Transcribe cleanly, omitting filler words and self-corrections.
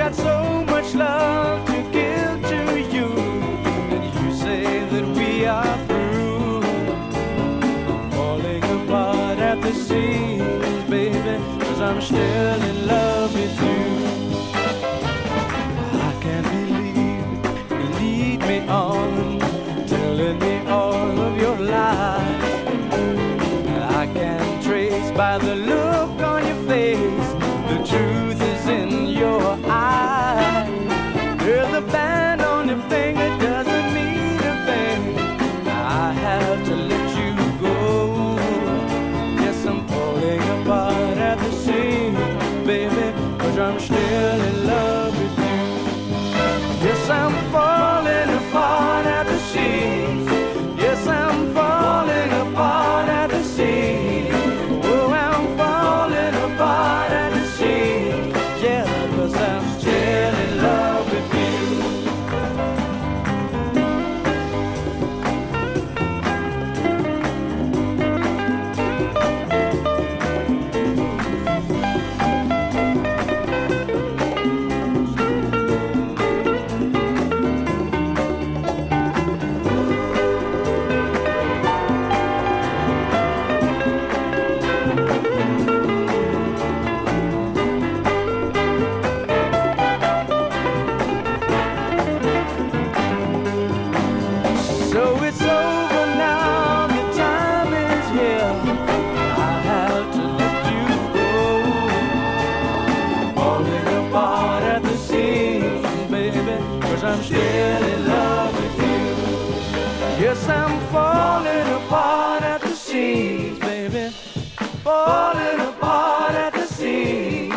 got so much love to give to you, and you say that we are through. I'm falling apart at the seams, baby, 'cause I'm still in love with you. I can't believe you lead me on, telling me all of your lies. I can trace by the look on your face, the truth is in your eyes. There's a band on your finger, doesn't mean a thing. I have to let you go. Yes, I'm falling apart at the seams, baby, 'cause I'm still in love with you. Yes, I'm falling apart at the seams. Yes, I'm falling apart at the seams. Oh, I'm falling apart at the seams. Yeah, 'cause I'm still in love with you. So it's over now, the time is here. I have to let you go. Falling apart at the seams, baby, 'cause I'm still